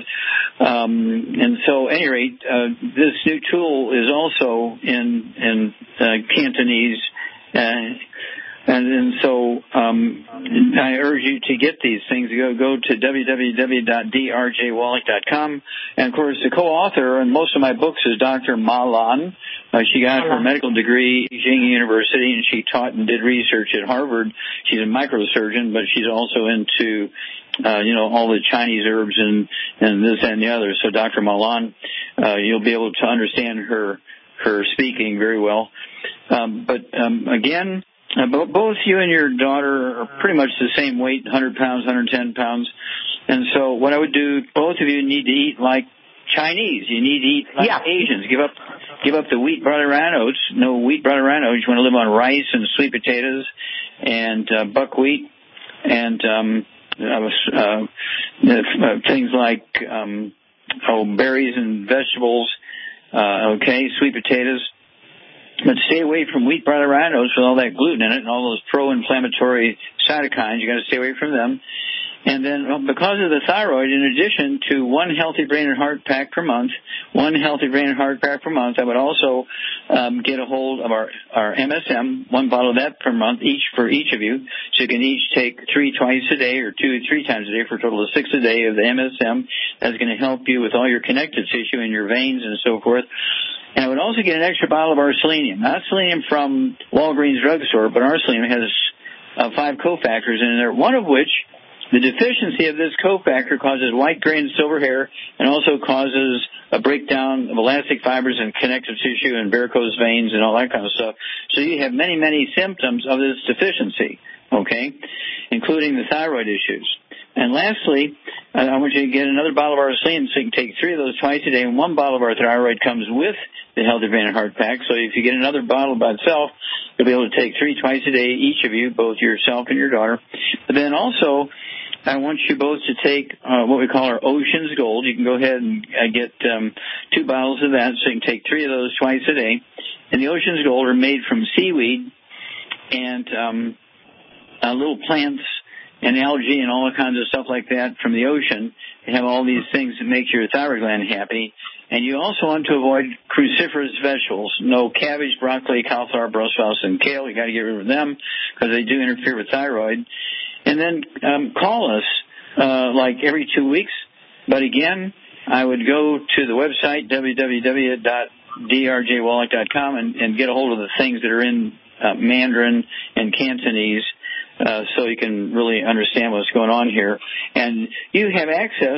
Um, and so, at any rate, uh, this new tool is also in, in uh, Cantonese. Uh, and, and so um, I urge you to get these things. Go, go to w w w dot d r j wallach dot com. And, of course, the co-author in most of my books is Doctor Ma Lan. Uh, she got her medical degree at Beijing University, and she taught and did research at Harvard. She's a microsurgeon, but she's also into, uh, you know, all the Chinese herbs and, and this and the other. So Doctor Ma Lan, uh, you'll be able to understand her her speaking very well. Um, but, um, again, uh, bo- both you and your daughter are pretty much the same weight, one hundred pounds, one hundred ten pounds. And so what I would do, both of you need to eat like Chinese. You need to eat like yeah. Asians. Give up give up the wheat, barley, rye, and oats. No wheat, barley, rye, and oats. You want to live on rice and sweet potatoes and uh, buckwheat and um, uh, uh, things like um, oh, berries and vegetables. Uh, okay, sweet potatoes. But stay away from wheat, barley, rye, and oats with all that gluten in it and all those pro-inflammatory cytokines. You got to stay away from them. And then because of the thyroid, in addition to one healthy brain and heart pack per month, one healthy brain and heart pack per month, I would also um, get a hold of our, our M S M, one bottle of that per month, each for each of you. So you can each take three twice a day or two three times a day for a total of six a day of the M S M. That's going to help you with all your connective tissue in your veins and so forth. And I would also get an extra bottle of our selenium. Not selenium from Walgreens drugstore, but our selenium has uh, five cofactors in there, one of which, the deficiency of this cofactor causes white, gray, and silver hair and also causes a breakdown of elastic fibers and connective tissue and varicose veins and all that kind of stuff. So you have many, many symptoms of this deficiency, okay, including the thyroid issues. And lastly, I want you to get another bottle of our selenium so you can take three of those twice a day, and one bottle of our thyroid comes with the Healthy Brain and Heart Pack. So if you get another bottle by itself, you'll be able to take three twice a day, each of you, both yourself and your daughter. But then also, I want you both to take uh, what we call our Ocean's Gold. You can go ahead and uh, get um, two bottles of that, so you can take three of those twice a day. And the Ocean's Gold are made from seaweed and um, uh, little plants and algae and all kinds of stuff like that from the ocean. They have all these things that make your thyroid gland happy. And you also want to avoid cruciferous vegetables. No cabbage, broccoli, cauliflower, Brussels sprouts, and kale. You got to get rid of them because they do interfere with thyroid. And then um, call us uh, like every two weeks. But again, I would go to the website, w w w dot d r j wallach dot com, and, and get a hold of the things that are in uh, Mandarin and Cantonese uh, so you can really understand what's going on here. And you have access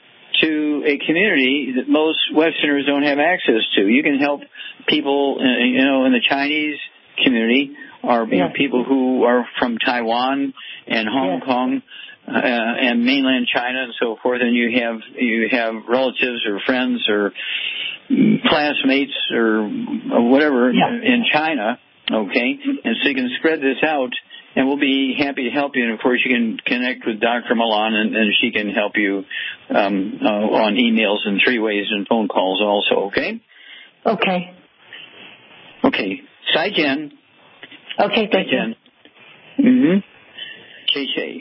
to a community that most Westerners don't have access to. You can help people, uh, you know, in the Chinese community, or you know, people who are from Taiwan and Hong yeah. Kong uh, and mainland China and so forth, and you have you have relatives or friends or classmates or, or whatever yeah. in China, okay? And so you can spread this out, and we'll be happy to help you. And, of course, you can connect with Doctor Milan, and, and she can help you um, uh, on emails and three ways and phone calls also, okay? Okay. Okay. Sai Jen. Okay, thank you. Mm-hmm. Che Che.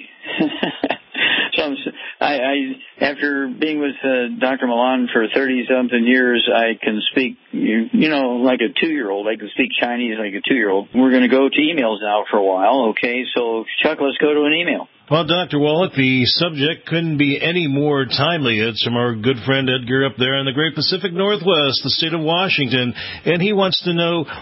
So I'm, I, I, after being with uh, Doctor Milan for thirty-something years, I can speak, you, you know, like a two-year-old. I can speak Chinese like a two-year-old. We're going to go to emails now for a while, okay? So, Chuck, let's go to an email. Well, Doctor Wallach, the subject couldn't be any more timely. It's from our good friend Edgar up there in the Great Pacific Northwest, the state of Washington, and he wants to know,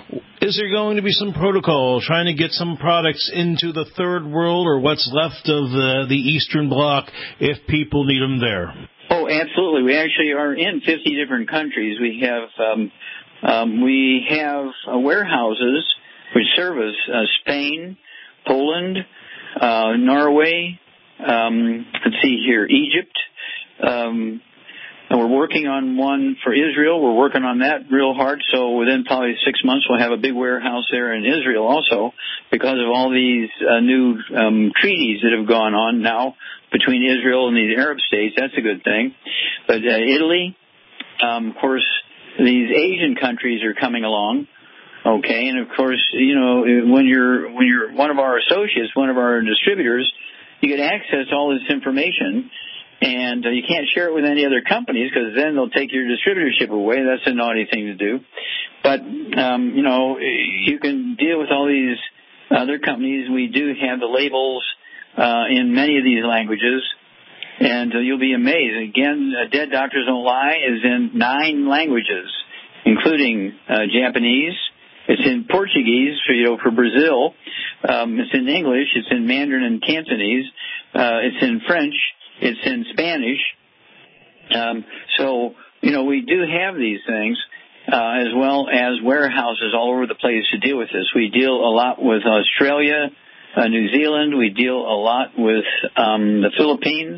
Is there going to be some protocol trying to get some products into the third world or what's left of the, the Eastern Bloc if people need them there? Oh, absolutely. We actually are in fifty different countries. We have um, um, we have uh, warehouses which service uh, Spain, Poland, uh, Norway. Um, let's see here, Egypt. Um, And we're working on one for Israel. We're working on that real hard. So within probably six months, we'll have a big warehouse there in Israel also because of all these uh, new um, treaties that have gone on now between Israel and these Arab states. That's a good thing. But uh, Italy, um, of course, these Asian countries are coming along. Okay, and of course, you know, when you're when you're one of our associates, one of our distributors, you get access to all this information. And uh, you can't share it with any other companies because then they'll take your distributorship away. That's a naughty thing to do. But, um, you know, you can deal with all these other companies. We do have the labels uh, in many of these languages, and uh, you'll be amazed. Again, uh, Dead Doctors Don't Lie is in nine languages, including uh, Japanese. It's in Portuguese, for, you know, for Brazil. Um, it's in English. It's in Mandarin and Cantonese. Uh, it's in French. It's in Spanish. Um, so, you know, we do have these things, uh, as well as warehouses all over the place to deal with this. We deal a lot with Australia, uh, New Zealand. We deal a lot with um, the Philippines.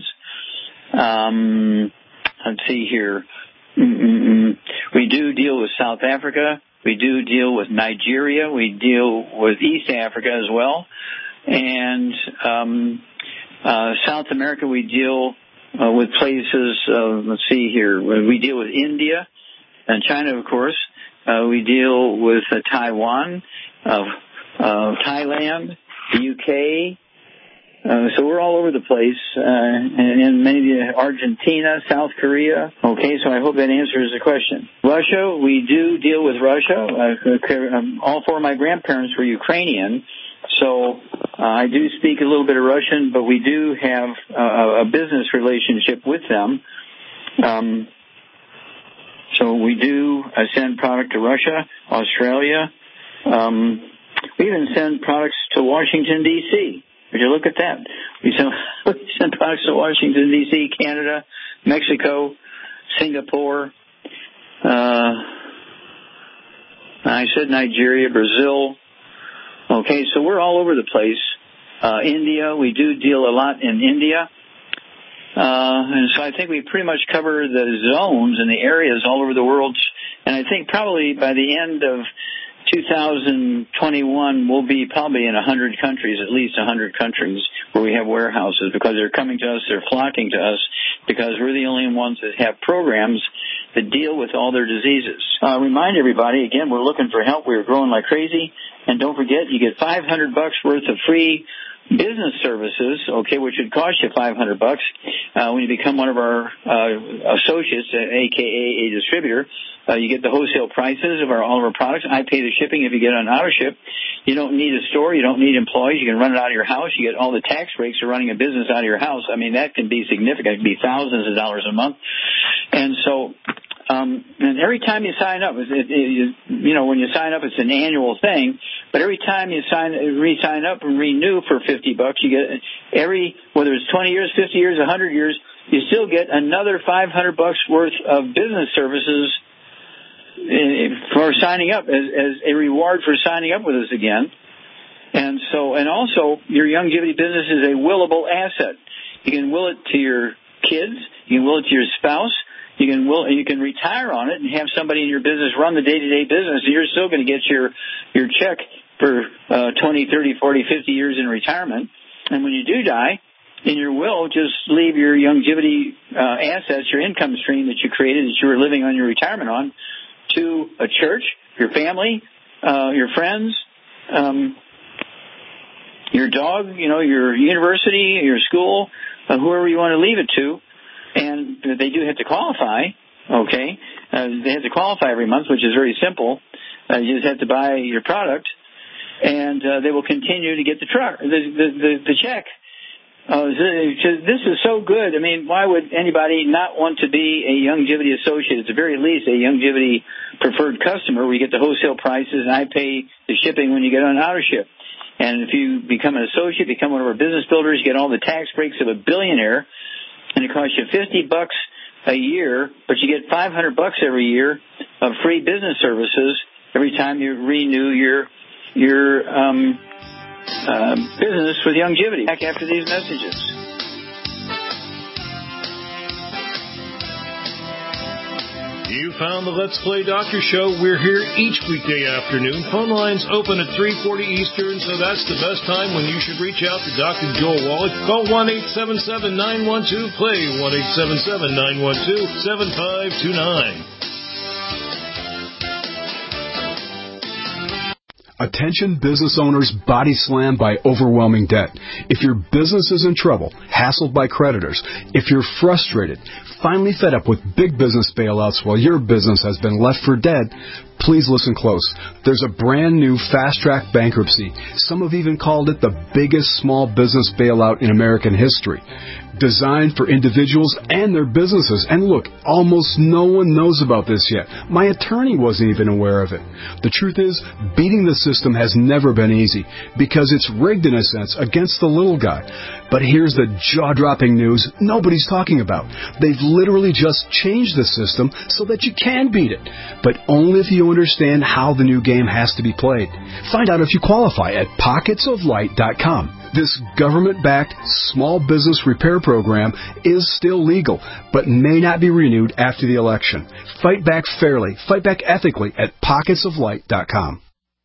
Um, let's see here. Mm-mm-mm. We do deal with South Africa. We do deal with Nigeria. We deal with East Africa as well. And um Uh, South America, we deal uh, with places, uh, let's see here, we deal with India and China, of course. Uh, we deal with uh, Taiwan, uh, uh, Thailand, the U K. Uh, so we're all over the place, uh, and, and maybe Argentina, South Korea. Okay, so I hope that answers the question. Russia, we do deal with Russia. Uh, all four of my grandparents were Ukrainian. So uh, I do speak a little bit of Russian, but we do have uh, a business relationship with them. Um, so we do uh, send product to Russia, Australia. Um, we even send products to Washington, D C Would you look at that? We send, we send products to Washington, D C, Canada, Mexico, Singapore. Uh, I said Nigeria, Brazil. Okay, so we're all over the place. Uh, India, we do deal a lot in India. Uh, and so I think we pretty much cover the zones and the areas all over the world. And I think probably by the end of two thousand twenty-one, we'll be probably in one hundred countries, at least one hundred countries where we have warehouses because they're coming to us, they're flocking to us because we're the only ones that have programs that deal with all their diseases. Uh, remind everybody, again, we're looking for help. We're growing like crazy. And don't forget, you get five hundred bucks worth of free business services, okay, which would cost you five hundred bucks uh, when you become one of our uh, associates, uh, aka a distributor. Uh, you get the wholesale prices of our, all of our products. I pay the shipping if you get on auto ship. You don't need a store. You don't need employees. You can run it out of your house. You get all the tax breaks for running a business out of your house. I mean, that can be significant. It can be thousands of dollars a month. And so, um, and every time you sign up, it, it, it, you know, when you sign up, it's an annual thing. But every time you sign, re-sign up and renew for fifty bucks, you get every, whether it's twenty years, fifty years, one hundred years, you still get another five hundred bucks worth of business services for signing up as, as a reward for signing up with us again. And so, and also, your Youngevity business is a willable asset. You can will it to your kids. You can will it to your spouse. You can will, you can retire on it and have somebody in your business run the day-to-day business. And you're still going to get your, your check for uh, twenty, thirty, forty, fifty years in retirement. And when you do die, in your will, just leave your Youngevity uh, assets, your income stream that you created, that you were living on your retirement on, to a church, your family, uh, your friends, um, your dog, you know, your university, your school, uh, whoever you want to leave it to. And they do have to qualify, okay? Uh, they have to qualify every month, which is very simple. Uh, you just have to buy your product, and uh, they will continue to get the truck, the, the, the, the check. Oh, this is so good. I mean, why would anybody not want to be a Youngevity associate? At the very least, a Youngevity preferred customer where you get the wholesale prices and I pay the shipping when you get on auto ship. And if you become an associate, become one of our business builders, you get all the tax breaks of a billionaire, and it costs you fifty bucks a year, but you get five hundred bucks every year of free business services every time you renew your your um Uh, business with Youngevity. Back after these messages. You found the Let's Play Doctor Show. We're here each weekday afternoon. Phone lines open at three forty Eastern, so that's the best time when you should reach out to Doctor Joel Wallach. Call one eight seven seven, nine one two, play, one eight seven seven, nine one two, seven five two nine. Attention business owners body slammed by overwhelming debt. If your business is in trouble, hassled by creditors, if you're frustrated, finally fed up with big business bailouts while your business has been left for dead, please listen close. There's a brand new fast-track bankruptcy. Some have even called it the biggest small business bailout in American history. Designed for individuals and their businesses. And look, almost no one knows about this yet. My attorney wasn't even aware of it. The truth is, beating the system has never been easy because it's rigged in a sense against the little guy. But here's the jaw-dropping news nobody's talking about. They've literally just changed the system so that you can beat it, but only if you understand how the new game has to be played. Find out if you qualify at pockets of light dot com. This government-backed small business repair program is still legal, but may not be renewed after the election. Fight back fairly, fight back ethically at pockets of light dot com.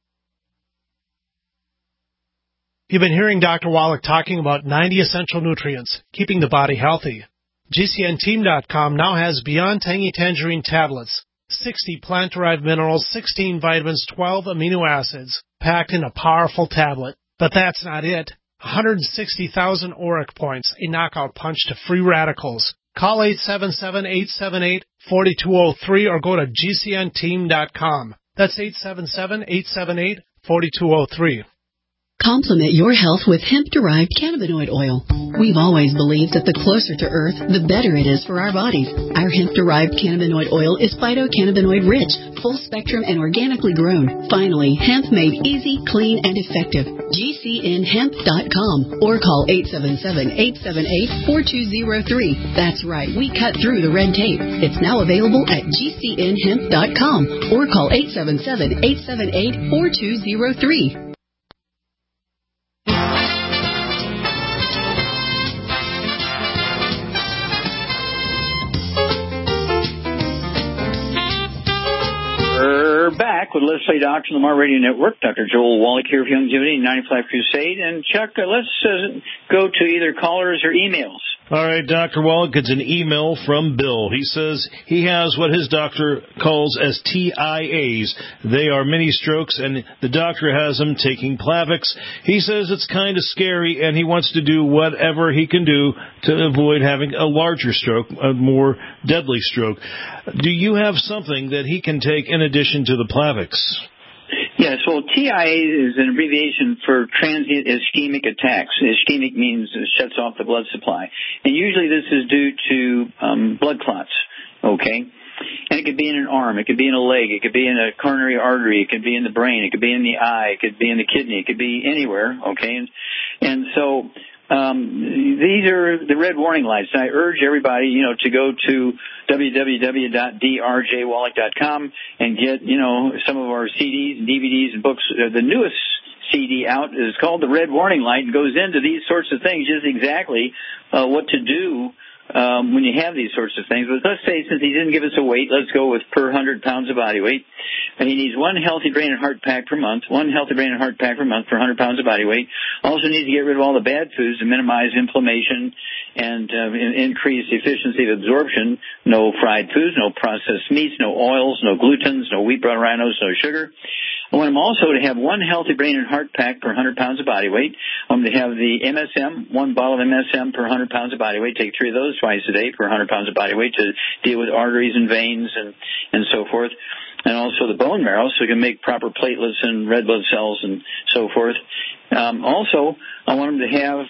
You've been hearing Doctor Wallach talking about ninety essential nutrients, keeping the body healthy. G C N team dot com now has Beyond Tangy Tangerine tablets, sixty plant-derived minerals, sixteen vitamins, twelve amino acids, packed in a powerful tablet. But that's not it. one hundred sixty thousand auric points, a knockout punch to free radicals. Call eight seven seven, eight seven eight, four two zero three or go to G C N team dot com. That's eight seven seven, eight seven eight, four two zero three. Complement your health with hemp-derived cannabinoid oil. We've always believed that the closer to Earth, the better it is for our bodies. Our hemp-derived cannabinoid oil is phytocannabinoid-rich, full-spectrum, and organically grown. Finally, hemp made easy, clean, and effective. G C N hemp dot com or call eight seven seven, eight seven eight, four two zero three. That's right, we cut through the red tape. It's now available at G C N hemp dot com or call eight seven seven, eight seven eight, four two zero three. We're back with Let's Play Doctor on the Mar Radio Network. Doctor Joel Wallach here for Youngevity ninety-five Crusade. And Chuck, uh, let's uh, go to either callers or emails. All right, Doctor Wallach, it's an email from Bill. He says he has what his doctor calls as T I As. They are mini strokes, and the doctor has him taking Plavix. He says it's kind of scary, and he wants to do whatever he can do to avoid having a larger stroke, a more deadly stroke. Do you have something that he can take in addition to the Plavix? Yes, well, T I A is an abbreviation for transient ischemic attacks. Ischemic means it shuts off the blood supply. And usually this is due to um, blood clots, okay? And it could be in an arm, it could be in a leg, it could be in a coronary artery, it could be in the brain, it could be in the eye, it could be in the kidney, it could be anywhere, okay? And, and so um, these are the red warning lights. And I urge everybody, you know, to go to w w w dot d r j wallach dot com and get, you know, some of our C Ds and D V Ds and books. Uh, the newest C D out is called The Red Warning Light and goes into these sorts of things, just exactly uh, what to do um, when you have these sorts of things. But let's say, since he didn't give us a weight, let's go with per one hundred pounds of body weight. And he needs one healthy brain and heart pack per month, one healthy brain and heart pack per month for one hundred pounds of body weight. Also needs to get rid of all the bad foods to minimize inflammation and uh, increase the efficiency of absorption. No fried foods, no processed meats, no oils, no glutens, no wheat, brown rhinos, no sugar. I want him also to have one healthy brain and heart pack per one hundred pounds of body weight. I want him to have the M S M, one bottle of M S M per one hundred pounds of body weight. Take three of those twice a day per one hundred pounds of body weight to deal with arteries and veins and, and so forth. And also the bone marrow, so we can make proper platelets and red blood cells and so forth. Um, also, I want him to have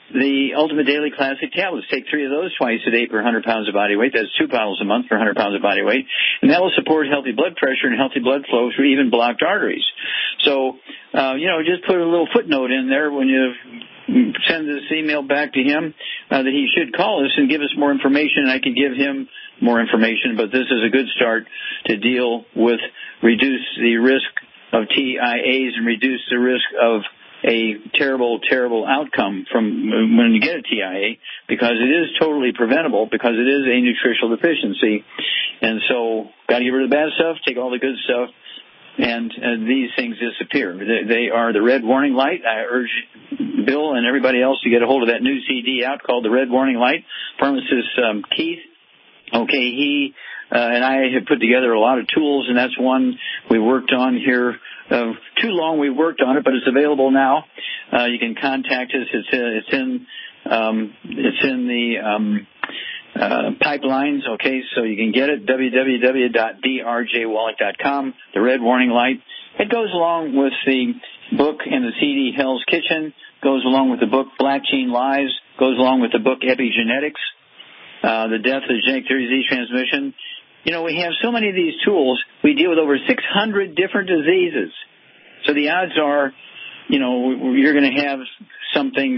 the Ultimate Daily Classic tablets. Take three of those twice a day per one hundred pounds of body weight. That's two bottles a month for one hundred pounds of body weight. And that will support healthy blood pressure and healthy blood flow through even blocked arteries. So, uh, you know, just put a little footnote in there when you send this email back to him uh, that he should call us and give us more information, and I can give him more information. But this is a good start to deal with, reduce the risk of T I As and reduce the risk of a terrible, terrible outcome from when you get a T I A, because it is totally preventable, because it is a nutritional deficiency. And so, got to get rid of the bad stuff, take all the good stuff, and, and these things disappear. They, they are the red warning light. I urge Bill and everybody else to get a hold of that new C D out called The Red Warning Light. Pharmacist um, Keith, okay, he uh, and I have put together a lot of tools, and that's one we worked on here. Uh, too long we worked on it, but it's available now. Uh, you can contact us. It's, uh, it's in um, it's in the um, uh, pipelines. Okay, so you can get it. w w w dot d r j wallach dot com. The Red Warning Light. It goes along with the book in the C D Hell's Kitchen. Goes along with the book Black Gene Lies. Goes along with the book Epigenetics. Uh, the Death of the Genetic Theory of Disease Transmission. You know, we have so many of these tools. We deal with over six hundred different diseases. So the odds are, you know, you're going to have something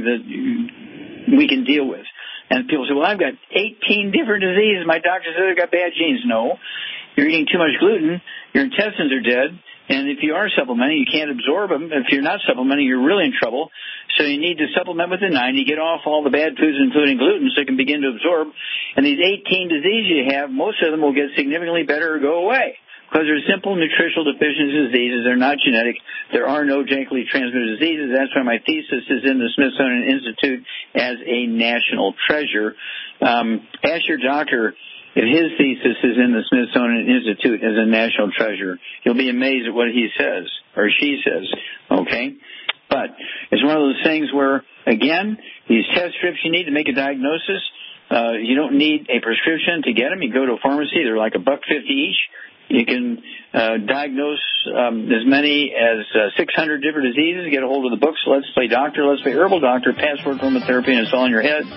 that we can deal with. And people say, well, I've got eighteen different diseases. My doctor says I've got bad genes. No. You're eating too much gluten. Your intestines are dead. And if you are supplementing, you can't absorb them. If you're not supplementing, you're really in trouble. So you need to supplement with the ninety, get off all the bad foods, including gluten, so you can begin to absorb. And these eighteen diseases you have, most of them will get significantly better or go away, because they're simple nutritional deficiency diseases. They're not genetic. There are no genetically transmitted diseases. That's why my thesis is in the Smithsonian Institute as a national treasure. Um, ask your doctor if his thesis is in the Smithsonian Institute as a national treasure. You'll be amazed at what he says, or she says, okay? But it's one of those things where, again, these test strips you need to make a diagnosis, uh, you don't need a prescription to get them. You go to a pharmacy. They're like a buck fifty each. You can uh, diagnose um, as many as uh, six hundred different diseases. Get a hold of the books, Let's Play Doctor, Let's Play Herbal Doctor, Password Aromatherapy, and it's all in your head.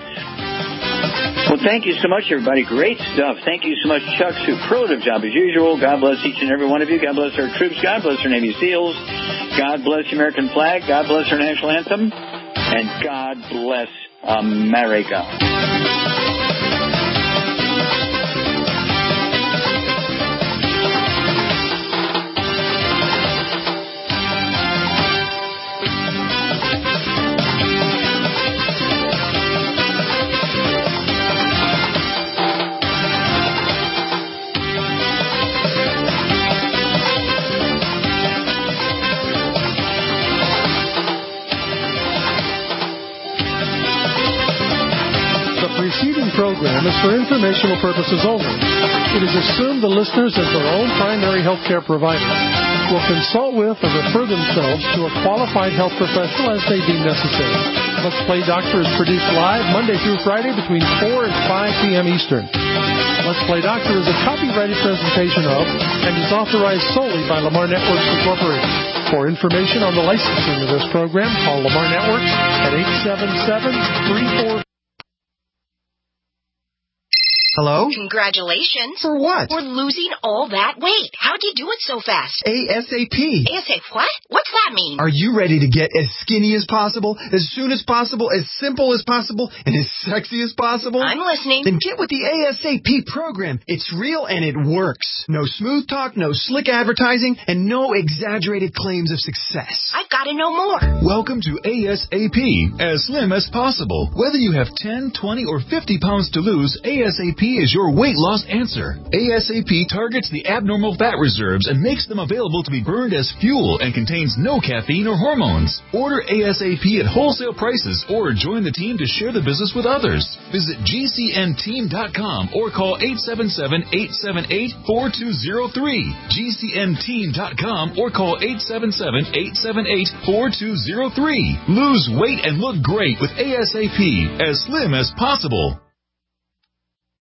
Well, thank you so much, everybody. Great stuff. Thank you so much, Chuck. Superlative job as usual. God bless each and every one of you. God bless our troops. God bless our Navy SEALs. God bless the American flag. God bless our national anthem. And God bless America. Program is for informational purposes only. It is assumed the listeners, as their own primary health care provider, will consult with or refer themselves to a qualified health professional as they deem necessary. Let's Play Doctor is produced live Monday through Friday between four and five p.m. Eastern. Let's Play Doctor is a copyrighted presentation of and is authorized solely by Lamar Networks Incorporated. For information on the licensing of this program, call Lamar Networks at eight seven seven, three four. Hello? Congratulations. For what? For losing all that weight. How'd you do it so fast? ASAP. ASAP what? What's that mean? Are you ready to get as skinny as possible, as soon as possible, as simple as possible, and as sexy as possible? I'm listening. Then get with the ASAP program. It's real and it works. No smooth talk, no slick advertising, and no exaggerated claims of success. I've got to know more. Welcome to ASAP, as slim as possible. Whether you have ten, twenty, or fifty pounds to lose, ASAP is your weight loss answer. ASAP targets the abnormal fat reserves and makes them available to be burned as fuel and contains no caffeine or hormones. Order ASAP at wholesale prices or join the team to share the business with others. Visit G C N team dot com or call eight seven seven, eight seven eight, four two zero three. G C N team dot com or call eight seven seven, eight seven eight, four two zero three. Lose weight and look great with ASAP, as slim as possible.